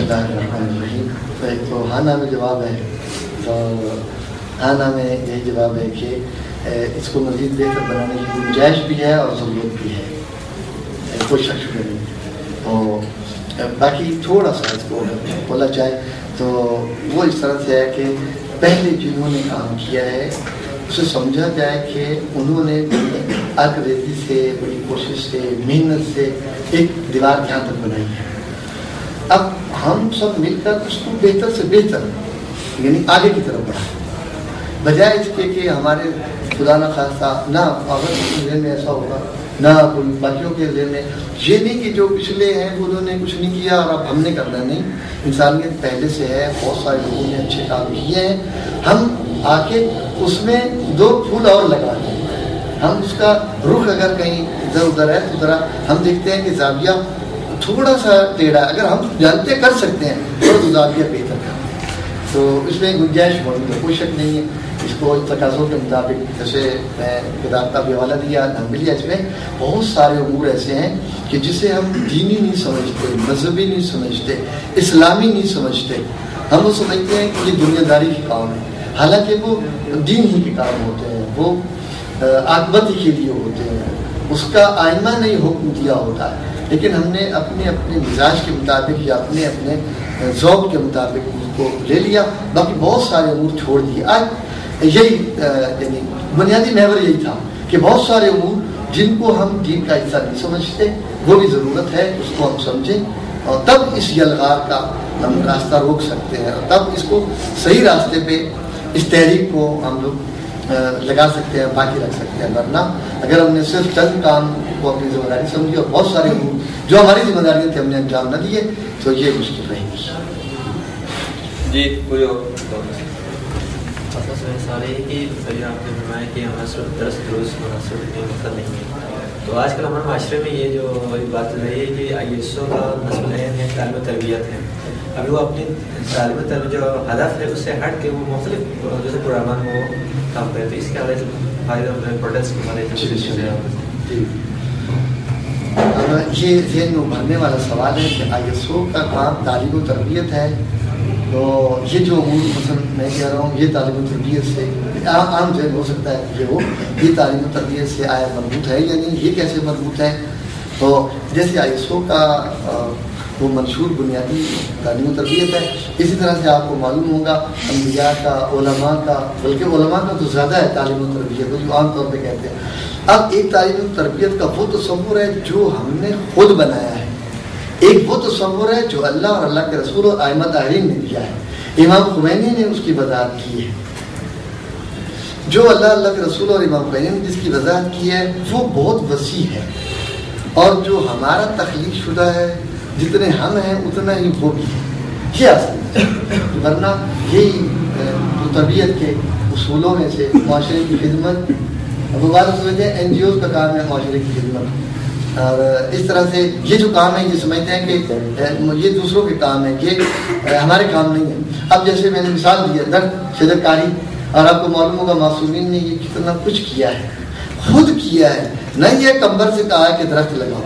बिस्मिल्लाहिर्रहमानिर्रहीम। तो एक तो हाँ ना में जवाब है, तो हाँ ना में यही जवाब है कि इसको मज़ीद बेहतर बनाने की गुंजाइश भी है और ज़रूरत भी है, कोई शक नहीं। तो बाकी थोड़ा सा इसको बोला जाए तो वो इस तरह से है कि पहले जिन्होंने काम किया है उसे समझा जाए कि उन्होंने आकरेती से, बड़ी कोशिश से, मेहनत से एक दीवार यहाँ तक बनाई है। अब हम सब मिलकर उसको बेहतर से बेहतर यानी आगे की तरफ बढ़ाएं, बजाय इसके कि हमारे खुदा न खास्ता ना अगर ज़हन में ऐसा होगा ना कोई बाकियों के ज़हन में ये नहीं कि जो पिछले हैं उन्होंने कुछ नहीं किया और अब हमने करना नहीं। इंसानियत पहले से है, बहुत सारे लोगों ने अच्छे काम किए हैं, हम आके उसमें दो फूल और लगा दें। हम उसका रुख अगर कहीं इधर उधर है तो ज़रा हम देखते हैं कि जाविया थोड़ा सा टेढ़ा, अगर हम जानते कर सकते हैं तो जाविया बेहतर कर, तो इसमें गुंजाइश मौजूद है, कोई शक नहीं है। इसको तकाज़ों के मुताबिक, जैसे मैं किताब का भी हवाला दिया, नाम भी लिया, इसमें बहुत सारे अमूर ऐसे हैं कि जिसे हम दीनी नहीं समझते, मजहबी नहीं समझते, इस्लामी नहीं समझते। हम वो समझते हैं कि ये दुनियादारी के काम है, हालांकि वो दीन ही के काम होते हैं, वो आकबत ही के लिए होते हैं, उसका आइमा नहीं हुक्म दिया होता है। लेकिन हमने अपने अपने मिजाज के मुताबिक या अपने अपने ज़ौक़ के मुताबिक उसको ले लिया, बाकी बहुत सारे अमूर छोड़ दिए। आज यही यानी बुनियादी महवर यही था कि बहुत सारे अमूर जिनको हम दीन का हिस्सा नहीं समझते, वो भी ज़रूरत है उसको हम समझें, और तब इस यलगार का हम रास्ता रोक सकते हैं, और तब इसको सही रास्ते पे इस तहरीक को हम लोग लगा सकते हैं, बाकी रख सकते हैं। वरना अगर हमने सिर्फ चंद काम को अपनी जिम्मेदारी समझी और बहुत सारे जो हमारी जिम्मेदारी थी हमने अंजाम न दिए, तो ये मुश्किल रहेगी। जी पूरी सारे कि सही आपने फरमाया कि हमारा सिर्फ दरस दुरुस्त मुनासिब मकसद नहीं है। तो आजकल हमारे माशरे में ये जो बात चल रही है कि ISO का नस्ल है, तालीम तरबियत है, अभी वो अपनी तालीम तरबियत जो हदफ है उससे हट के वो मुख्तलिफ जैसे प्रोग्राम वो काम करते हैं। इसके हवाले से प्रोटेस्ट हमारे ये ज़हन में उभरने वाला सवाल है कि ISO का काम तालीम तरबियत है, तो ये जो मतलब मैं कह रहा हूँ ये तालीम तरबियत से आम जहन हो सकता है कि वो ये तालीम तरबियत से आया मरबूत है या नहीं, ये कैसे मरबूत है। तो जैसे ISO का वो मंशूर बुनियादी तालीम तरबियत है, इसी तरह से आपको मालूम होगा अंबिया का, उलमा का, बल्कि उलमा का तो ज़्यादा है तालीम तरबियत, जो आम तौर पर कहते हैं। अब एक तालीम तरबियत का वो तस्वुर है जो हमने खुद बनाया है, एक वो तस्वुर है जो अल्लाह और अल्लाह के रसूल और आइम्मा तारीन ने दिया है। इमाम खुमैनी ने उसकी वजाहत की है, जो अल्लाह के रसूल और इमाम खुमैनी ने जिसकी वजाहत की है वो बहुत वसी है, और जो हमारा तख्लीक शुदा है, जितने हम हैं उतना ही वो भी है, ये असल है। वरना यही तबीयत के उसूलों में से माशरे की खिदमत, अब बात समझते हैं NGOs का काम है माशरे की खिदमत, और इस तरह से ये जो काम है ये समझते हैं कि ये दूसरों के काम है, ये हमारे काम नहीं है। अब जैसे मैंने मिसाल दी है दर्द शिदरकारी, और आपको मालूम होगा मासूमीन ने ये कितना कुछ किया है, खुद किया है, नहीं ये कंबर से कहा है कि दरख्त लगाओ।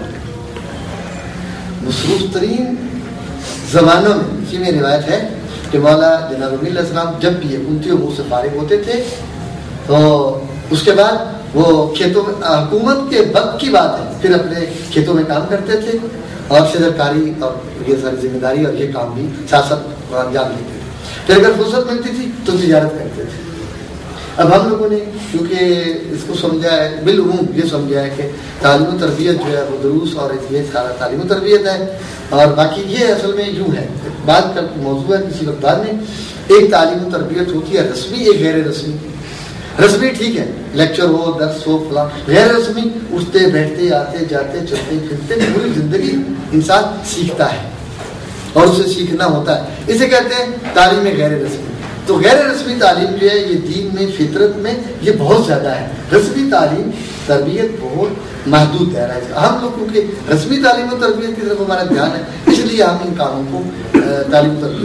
मसरूफ तरीन ज़मानों में इसी में रिवायत है कि मौला जनाब अलैहिस्सलाम जब भी उनके मुँह से फारिग होते थे तो उसके बाद वो खेतों में, हुकूमत के वक्त की बात है, फिर अपने खेतों में काम करते थे और शिदरकारी और ये सारी जिम्मेदारी और ये काम भी साथ साथ अंजाम देते थे। फिर अगर फुर्सत मिलती थी तो तिजारत करते थे। अब हम लोगों ने क्योंकि इसको समझा है, बिलउमूम ये समझा है कि तालीम तरबियत जो है वो दुरूस और ये सारा तालीम तरबियत है, और बाकी ये असल में यूँ है, बात का मौजूद है किसी वक्त बाद में। एक तालीम तरबियत होती है रस्मी, एक गैर रस्मी। रस्मी ठीक है, लेक्चर हो, दर्स हो, फला। गैर रस्मी उठते बैठते आते जाते चलते फिरते पूरी जिंदगी इंसान सीखता है और उसे सीखना होता है, इसे कहते हैं तालीम गैर रस्मी। तो गैर रस्मी तालीम जो है ये दीन में, फितरत में ये बहुत ज़्यादा है। रस्मी तालीम तरबियत बहुत महदूद है। हम लोग क्योंकि रस्मी तालीम और तरबियत की तरफ हमारा ध्यान है, इसलिए हम इन कामों को तालीम तरबियत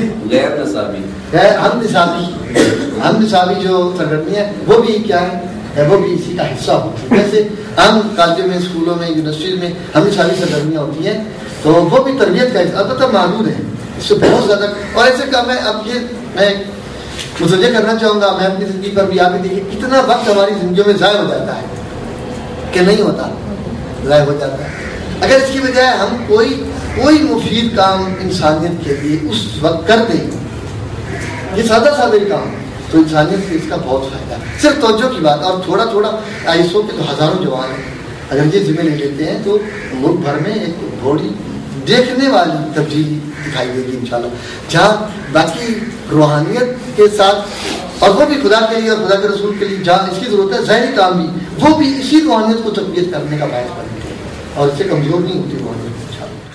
हम निसाबी जो सरगर्मी है वो भी क्या है وہ بھی اسی کا حصہ ہوتی ہے. جیسے عام کالجوں میں, اسکولوں میں, یونیورسٹیز میں ہمیں ساری سرگرمیاں ہوتی ہیں, تو وہ بھی تربیت کا حصہ البتہ محدود ہے, اس سے بہت زیادہ. اور ایسے کام ہے, اب یہ میں متوجہ کرنا چاہوں گا, میں اپنی زندگی پر بھی آپ ہی دیکھیے کتنا وقت ہماری زندگیوں میں ضائع ہو جاتا ہے کہ نہیں ہوتا, ضائع ہو جاتا ہے. اگر اس کی بجائے ہم کوئی مفید کام انسانیت کے لیے اس وقت کر دیں, یہ سادہ ہی کام, تو انسانیت سے اس کا بہت فائدہ ہے. صرف توجہ کی بات, اور تھوڑا تھوڑا آئیسو کے تو ہزاروں جوان ہیں, اگر یہ ذمہ لے لیتے ہیں تو ملک بھر میں ایک بڑی دیکھنے والی تبدیلی دکھائی دے گی انشاءاللہ. جہاں باقی روحانیت کے ساتھ, اور وہ بھی خدا کے لیے اور خدا کے رسول کے لیے جہاں اس کی ضرورت ہے, ظاہری کام بھی وہ بھی اسی روحانیت کو تقویت کرنے کا باعث بنتے ہیں, اور اس سے کمزور نہیں ہوتی روحانیت.